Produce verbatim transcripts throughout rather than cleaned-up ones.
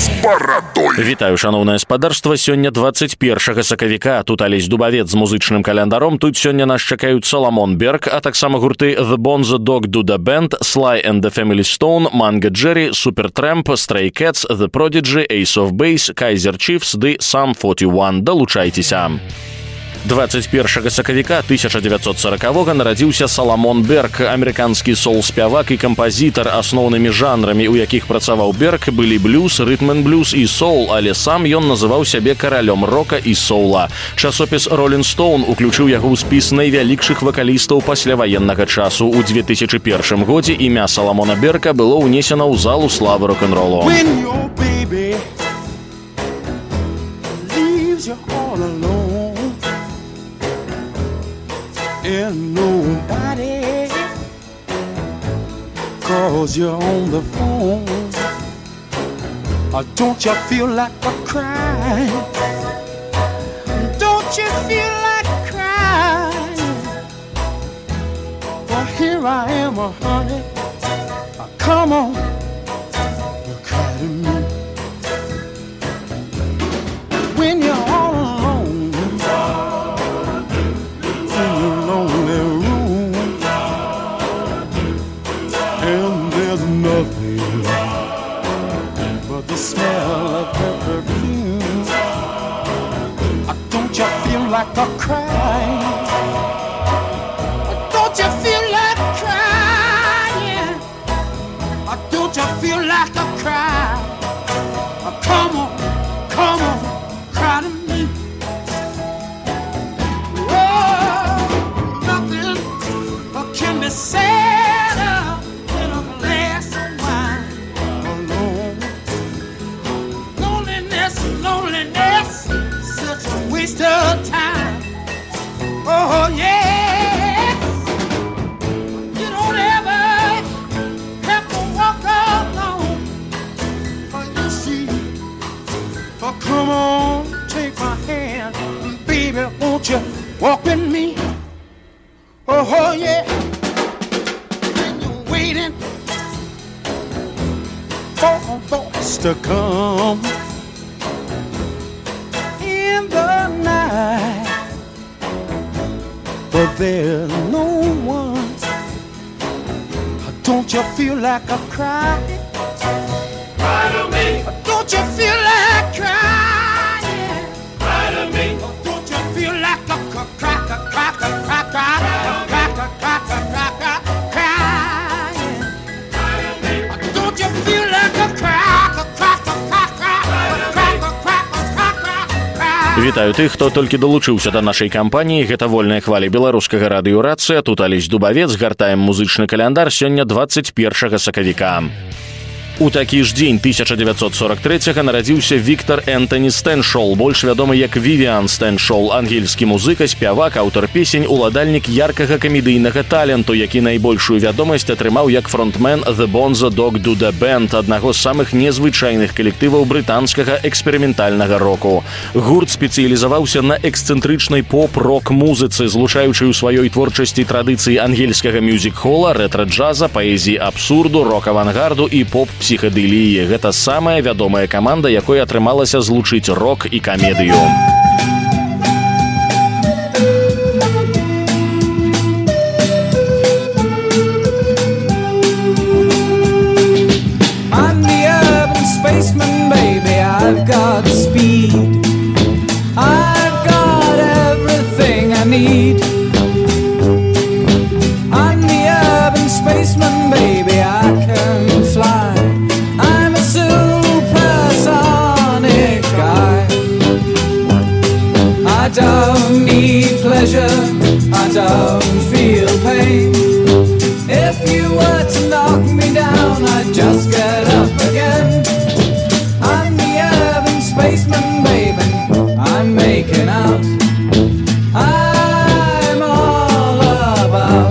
з барадой. Вітаю, шаноўнае спадарства. Сёння двадцать першага сакавіка. Тут Алесь Дубавец з музычным календаром. Тут сёння нас чакаюць Саламон Берг, а таксама гурты The Bonzo Dog Duda Band, Sly and the Family Stone, Mango Jerry, Supertramp, Stray Cats, The Prodigy, Ace of Base, Kaiser Chiefs ды Sum сорок один. Далучайцеся. двадцать першага сакавіка тысяча девятьсот сорокавога нарадзіўся Саламон Берг, амерыканскі соул-спявак і кампазітар, асноўнымі жанрамі, у якіх працаваў Берг, былі блюз, рытм-н-блюз і соул, але сам ён называў сябе каралём рока і соула. Часопіс Rolling Stone уключыў яго ў спіс найвялікшых вакалістаў пасляваеннага часу. У две тысячи первом годзе імя Саламона Берга было ўнесена ў залу славы рок-н-ролу. And nobody calls you on the phone. Or don't you feel like a crying? Don't you feel like crying? Well, here I am, oh, honey. Oh, come on, you cry to me. When you're all alone lonely room, and there's nothing but the smell of her perfume. Don't you feel like a crying? Don't you feel like crying? Don't you feel like a cry? Come on, come on, cry to me. Can be sad in a glass of wine alone. Loneliness, loneliness, such a waste of time. Oh yes, you don't ever have to walk alone. Oh, you see, oh come on, take my hand, baby, won't you walk with me? Oh, oh yeah. Waiting for a voice to come in the night, but there's no one. Don't you feel like a cry? Cry to me. Don't you feel like crying? Cry to me. Don't you feel like a cry, cry, cry, cry, cry, cry, cry, cry, cry, cry. Вітаю тых, хто толькі далучыўся да нашай кампаніі. Гэта вольная хваля беларускага радыёрацыя. Тут Алесь Дубавец, гартаем музычны каляндар. Сёння двадцать першага сакавіка. У такі ж дзень тысяча девятьсот сорок третьего нарадзіўся Віктор Энтоні Стэншоу, больш вядомы як Вівіан Стэншоу, ангельскі музыка, спявак, аўтар песень, уладальнік яркага камедыйнага таленту, які найбольшую вядомасць атрымаў як фронтмен The Bonzo Dog Duda Band, аднаго з самых незвычайных калектываў брытанскага эксперыментальнага року. Гурт спецыялізаваўся на эксцэнтрычнай поп-рок-музыцы, злучаючы ў сваёй творчасці традыцыі ангельскага мюзік-хола, рэтра-джаза, паэзіі абсурду, рок-авангарду і поп-псіхадэліі. Гэта самая вядомая каманда, якой атрымалася злучыць рок і камедыю. I'm the urban spaceman, baby, I've got speed. I've got everything I need. I'm the urban spaceman, baby, I can fly. I'm a supersonic guy. I don't need pleasure, I don't feel pain. If you were to knock me down, I'd just get up again. I'm the urban spaceman, baby, I'm making out. I'm all about.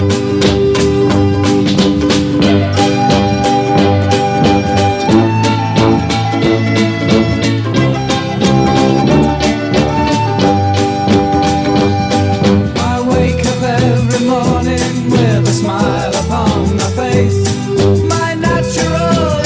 I wake up every morning with a smile upon my face. My natural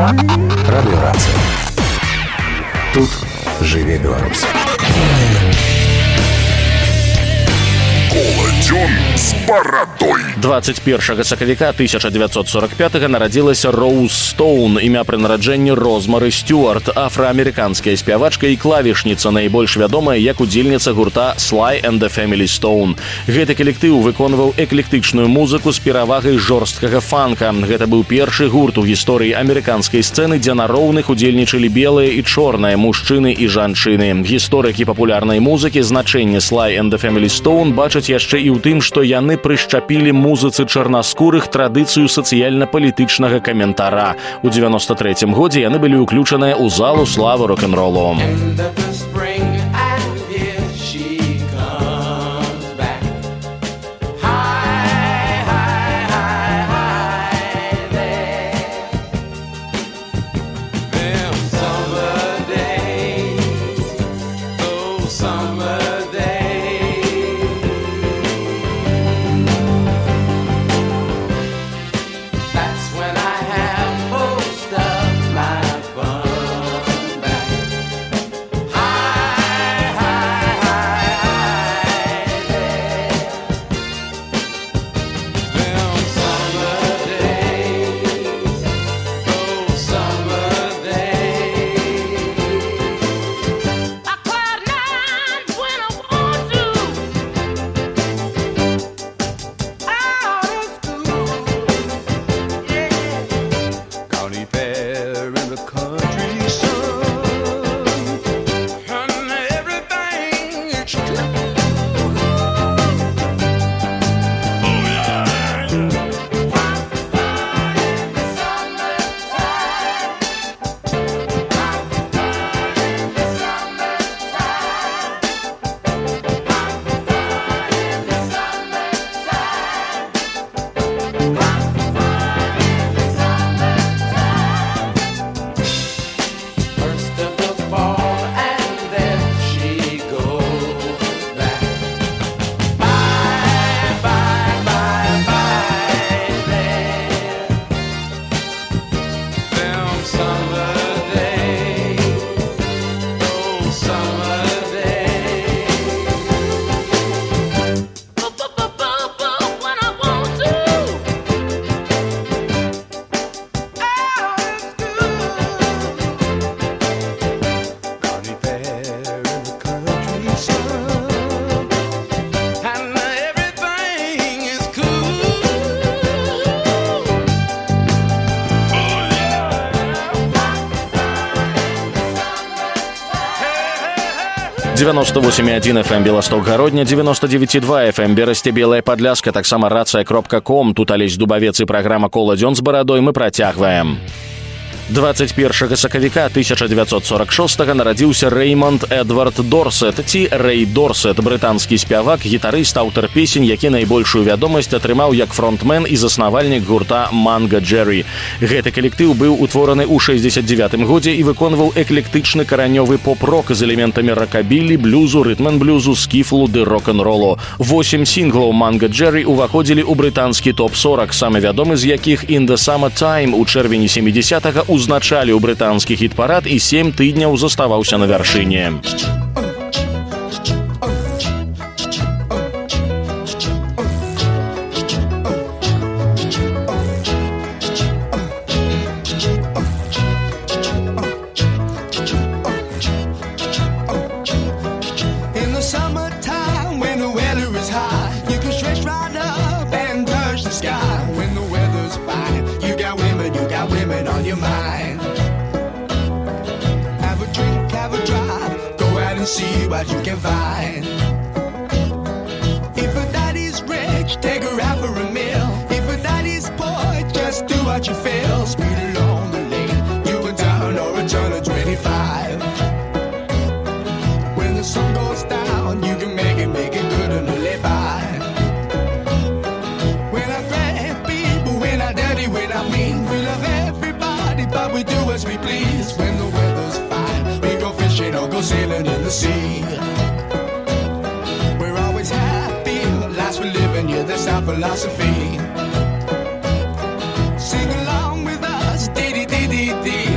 Радыёрацыя. Тут жыве Беларусь. Коладзён з барадой. двадцать першага сакавіка тысяча девятьсот сорок пятага нарадзілася Роуз Стоун, імя пры нараджэнні Розмары Стюарт, афраамерыканская спявачка і клавішніца, найбольш вядомая як удзельніца гурта Sly and the Family Stone. Гэты калектыў выконваў эклектычную музыку з перавагай жорсткага фанка. Гэта быў першы гурт у гісторыі амерыканскай сцэны, дзе на роўных удзельнічалі белыя і чорныя, мужчыны і жанчыны. Гісторыкі папулярнай музыкі значэнне Sly and the Family Stone бачаць яшчэ і ў тым, што яны прышчапілі музыцы чарнаскурых традыцыю сацыяльна-палітычнага каментара. У дзевяноста трэцім годзе яны былі ўключаныя ў залу славы рок-н-ролу. девяносто восемь и один эф эм Белосток Гародня, девяносто девять и два эф эм Берасце Белая Падляска, таксама рация кропка ком. Тут Алесь Дубавец и программа «Коладзён з барадой» мы працягваем. двадцать першага сакавіка тысяча девятьсот сорок шостага нарадзіўся Рэймонд Эдвард Дорсет, ці Рэй Дорсет, брытанскі спявак, гітарыст, аўтар песень, які найбольшую вядомасць атрымаў як фронтмен і заснавальнік гурта Манга Джерри. Гэты калектыў быў утвораны ў шэсцьдзесят дзевятым годзе і выконваў эклектычны каранёвы поп-рок з элементамі рокабілі, блюзу, рытм-н-блюзу, скіфлу ды рок-н-ролу. Восем сінглаў Манга Джерри уваходзілі ў брытанскі топ сорок, самы вядомы з якіх «In the Summertime» у чэрвені сямідзесятага узначалі ў брытанскі хіт-парад і сем тыдняў заставаўся на вяршыні. See what you can find. If a daddy's rich, take her out for a meal. If a daddy's poor, just do what you feel. Speed along the lane, you go down or a turn of twenty-five. When the sun goes down, you can make it, make it good and live by. When I grab people, when I dirty, when I mean, we love everybody, but we do as we please. When the weather's fine, we go fishing or go sailing in the sea. We're always happy, lives we're living, yeah, that's our philosophy. Sing along with us, dee dee dee dee dee.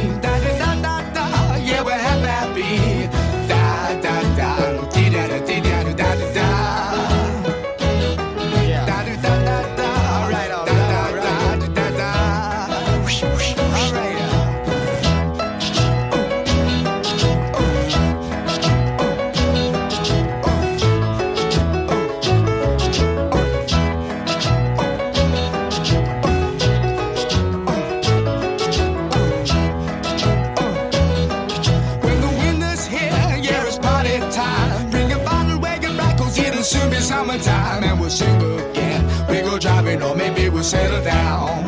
one time and we'll sing again. We go driving or maybe we'll settle down.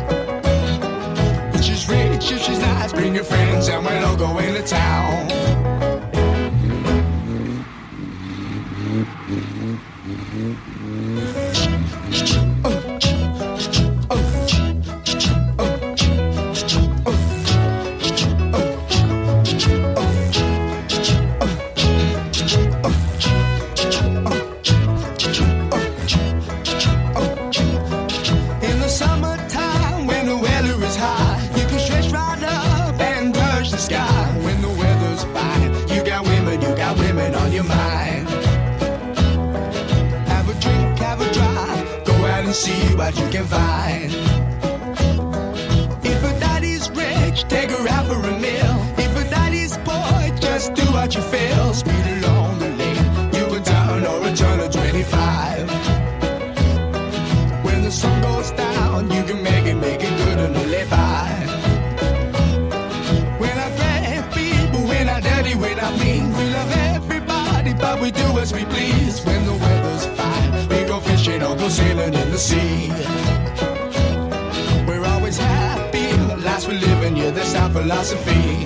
If she's rich, if she's nice, bring your friends and we'll all go into town. See what you can find. If a daddy's rich, take her out for a meal. If a daddy's poor, just do what you feel. Speed along the lane, you a turn or a turn of twenty-five. When the sun goes down, you can make it, make it good and live by. We're not bad people, we're not dirty, we're not mean. We love everybody, but we do as we please. When the weather's fine, we go fishing or go sailing in the sea. We're always happy, the lives we live in, yeah, that's our philosophy.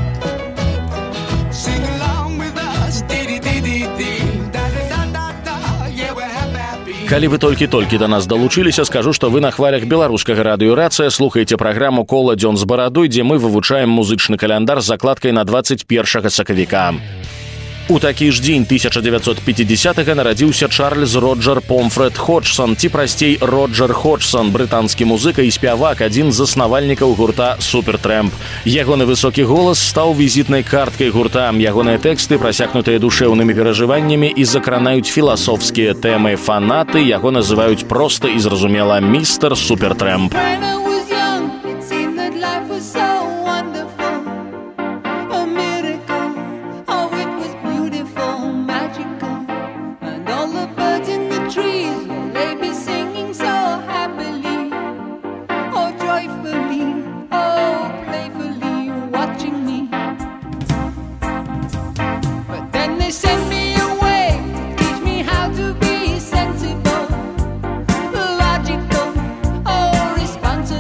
Sing along with us, dee-dee-dee-dee-dee, da-da-da-da-da, yeah, we're happy. Калі вы толькі-толькі да нас далучыліся, скажу, што вы на хвалях беларускага радыё «Рацыя» слухаеце праграму «Кола дзён з барадой», дзе мы вывучаем музычны каляндар з закладкай на дваццаць першага сакавіка. У такі ж дзень тысяча дзевяцьсот пяцідзясятага нарадзіўся Чарльз Роджер Помфред Ходжсон, ці прасцей Роджер Ходжсон, брытанскі музыка і спявак, адзін з заснавальнікаў гурта Супертрэмп. Ягоны высокі голас стаў візітнай карткай гурта. Ягоныя тэксты, прасякнутыя душэўнымі перажываннямі і закранаюць філасофскія тэмы. Фанаты яго называюць проста і зразумела «Містер Супертрэмп». Responsible.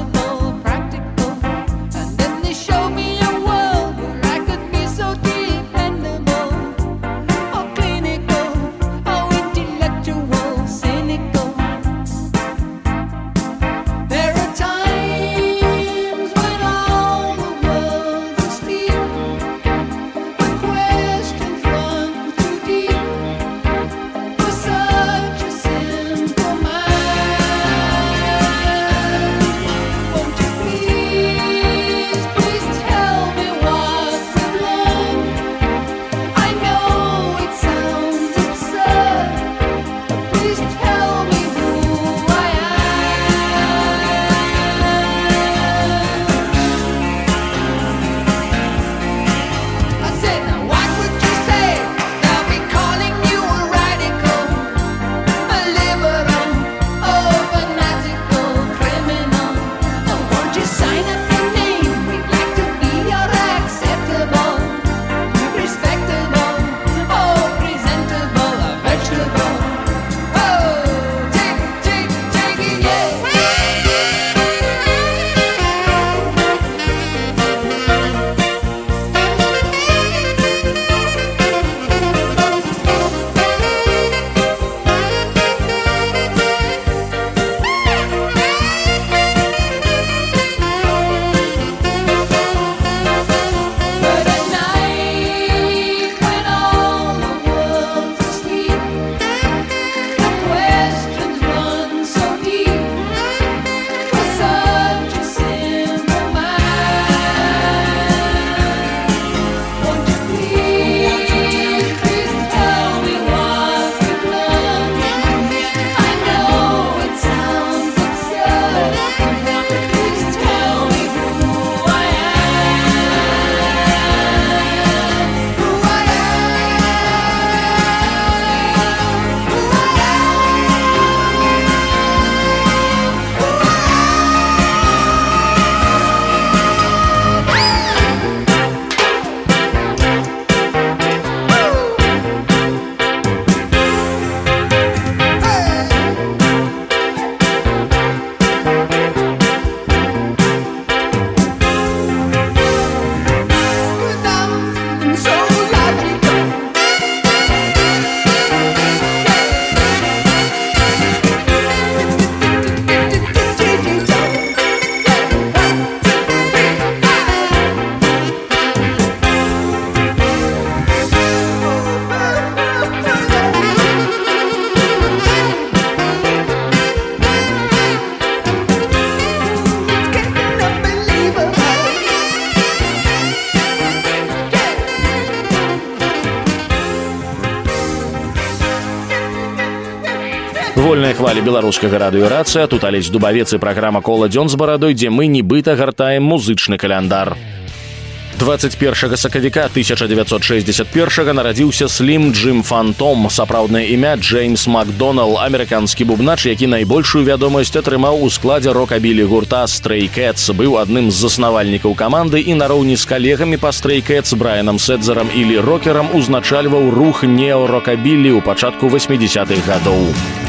Вольная хваля беларускага радыёрацыя, тут Алесь Дубавец і праграма «Кола дзён з барадой», дзе мы нібыта гартаем музычны каляндар. двадцать першага сакавіка тысяча девятьсот шестьдесят первого нарадзіўся Слім Джим Фантом, сапраўднае імя Джеймс Макдонал, амерыканскі бубнач, які найбольшую вядомасць атрымаў у складзе рокабілі гурта Stray Cats, быў адным з заснавальнікаў каманды і нароўні з калегамі па Stray Cats Брайанам Седзерам і Лі Рокерам узначальваў рух нео-рокабілі ў пачатку восьмідзесятых гадоў.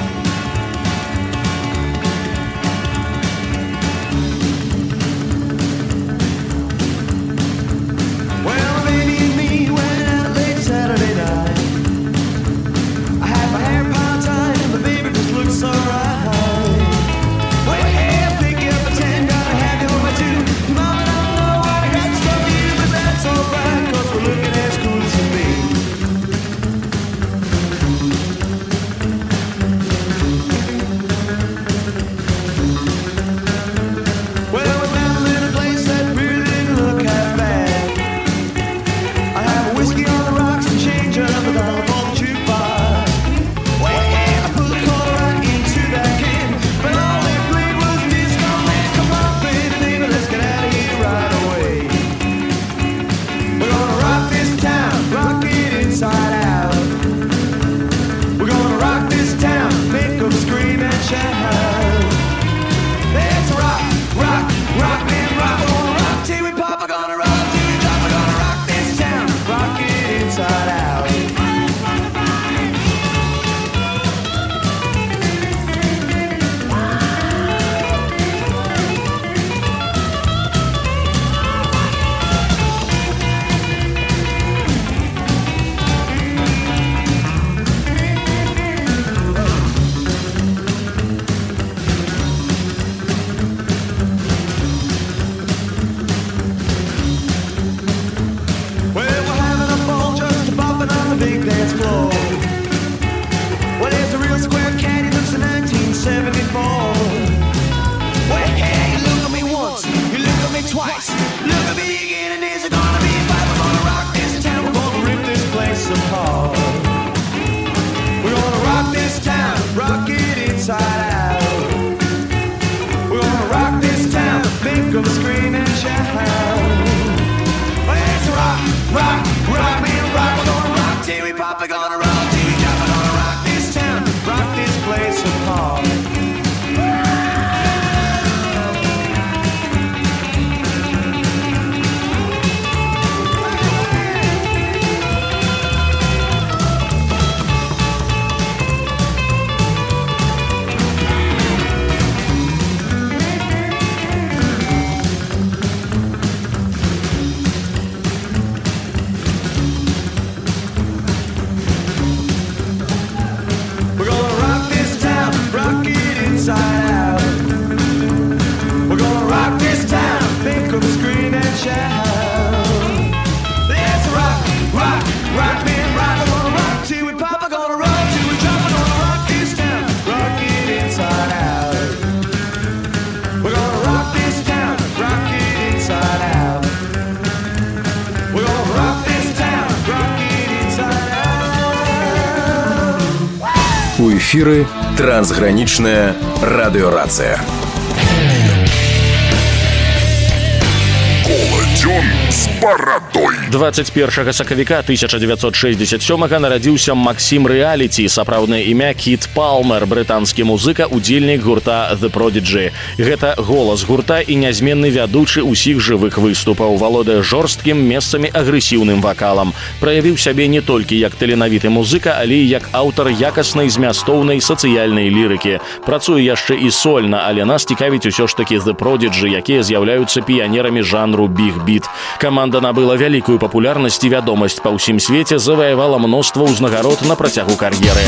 У эфіры трансгранічная радыёрацыя. Кола дзён з барадой. двадцать первого сакавіка тысяча девятьсот шестьдесят сёмого нарадзіўся Максім Рэаліці, сапраўднае імя Кіт Палмер, брытанскі музыка, удзельнік гурта The Prodigy. Гэта голас гурта і нязменны вядучы ўсіх жывых выступаў, валодае жорсткім, месцамі агрэсіўным вакалам. Праявіў сябе не толькі як таленавіты музыка, але і як аўтар якаснай змястоўнай сацыяльнай лірыкі. Працуе яшчэ і сольна, але нас цікавіць усё ж такі The Prodigy, якія з'яўляюцца піянерамі жанру біг-біт. Каманда набыла вялікую папулярнасць і вядомасць па ўсім свеце, заваявала мноства ўзнагарод на працягу кар'еры.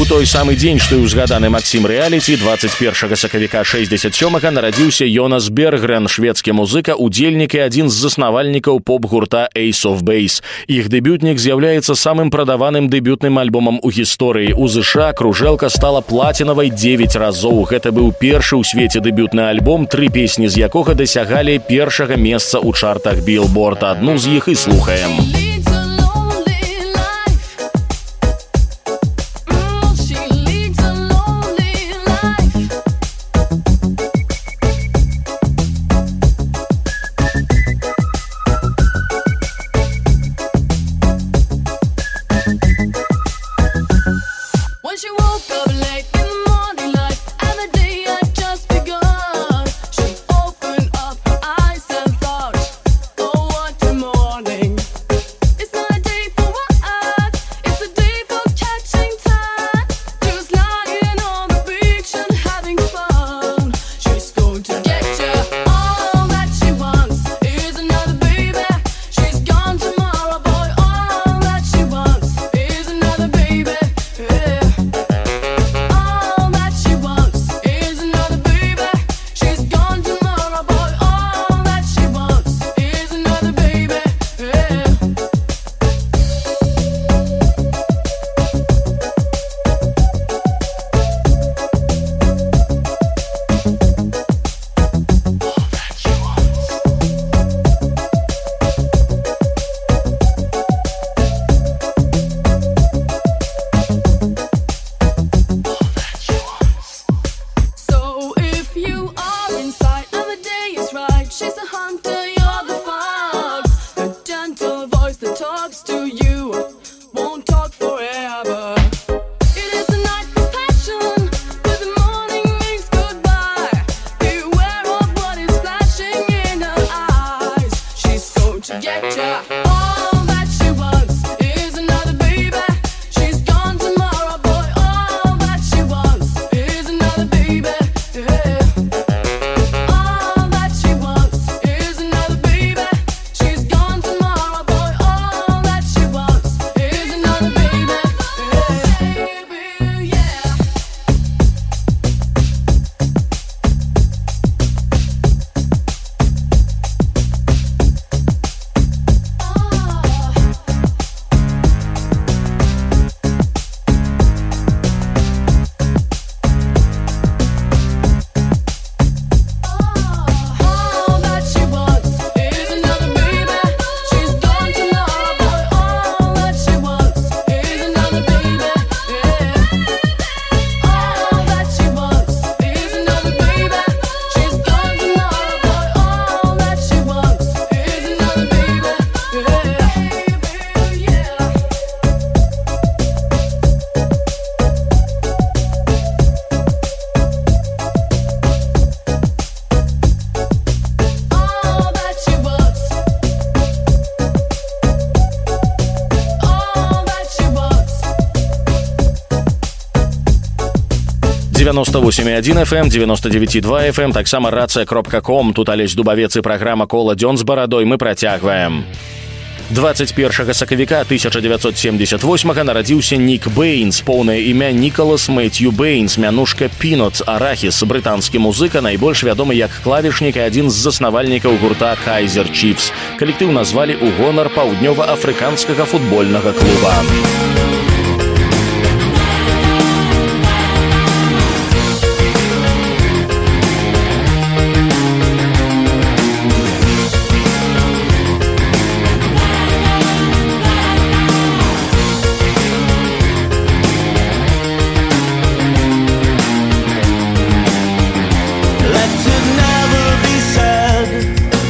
У той самы дзень, што і ўзгаданы Максім Рэаліці, дваццаць першага сакавіка шэсцьдзесят сёмага нарадзіўся Йонас Бергрен, шведскі музыка, удзельнік і адзін з заснавальнікаў поп-гурта Ace of Base. Іх дэбютнік з'яўляецца самым прадаваным дэбютным альбомам у гісторыі. У ЗША кружэлка стала плацінавай дзевяць разоў. Гэта быў першы ў свеце дэбютны альбом, тры песні з якога дасягалі першага месца ў чартах Billboard. Адну з іх і слухаем. девяносто восемь и один эф эм, девяносто девять и два эф эм, таксама рация кропка ком. Тут Алесь Дубавец і праграма «Кола дзён з барадой». Мы працягваем. дваццаць першага сакавіка тысяча дзевяцьсот семьдесят восьмага нарадзіўся Нік Бэйнс, поўнае імя Нікалас Мэцью Бэйнс, мянушка Пінот, арахіс, брытанскі музыка, найбольш вядомы як клавішнік і адзін з заснавальнікаў гурта Kaiser Chiefs. Калектыў назвалі ў гонар паўднёва-афрыканскага футбольнага клуба.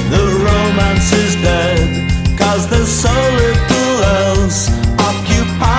So little else occupy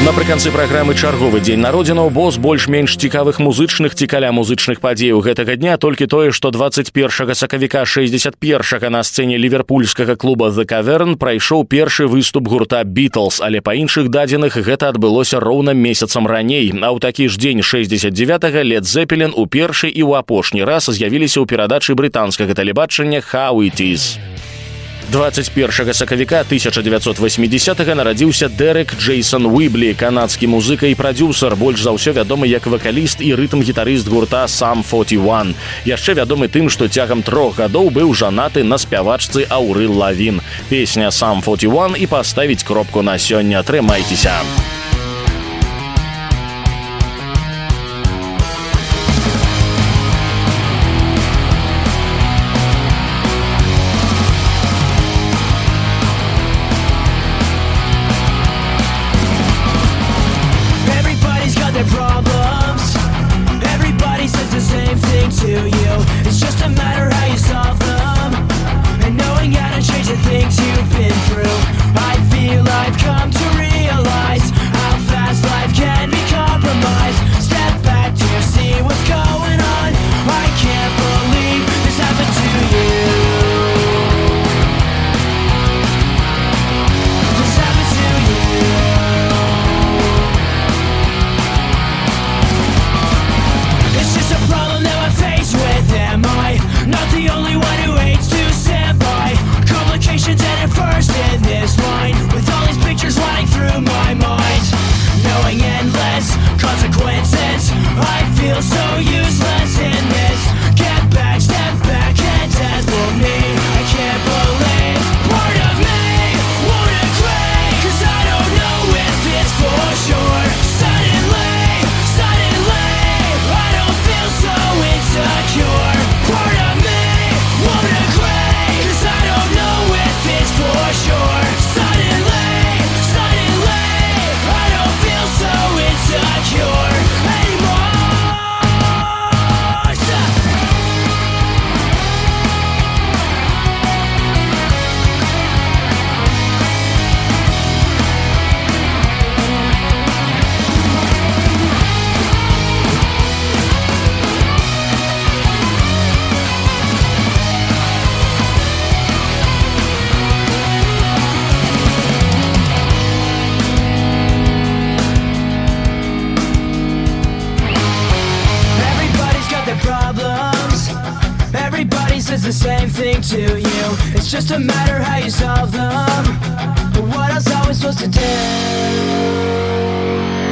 Напрыканцы праграмы чарговы дзень народзінаў, бо з больш-менш цікавых музычных ці каля музычных падзеяў гэтага дня толькі тое, што двадцать першага сакавіка шэсцьдзесят першага на сцэне ліверпульскага клуба The Cavern прайшоў першы выступ гурта Beatles, але па іншых дадзеных гэта адбылося роўна месяцам раней. А ў такі ж дзень шэсцьдзесят дзевятага Led Zeppelin у першы і ў апошні раз з'явіліся ў перадачы брытанскага тэлебачання How It Is. двадцать першага сакавіка тысяча дзевяцьсот восьмідзесятага нарадзіўся Дэрек Джейсон Уиблі, канадскі музыка і прадзюсар, больш за ўсё вядомы як вакаліст і рытм-гітарыст гурта Sum форти ван. Яшчэ вядомы тым, што цягам трох гадоў быў жанаты на спявачцы Аўрыл Лавін. Песня Sum форти ван і паставіць кропку на сёння. Трымайцеся! The same thing to you. It's just a matter how you solve them. But what else are we supposed to do?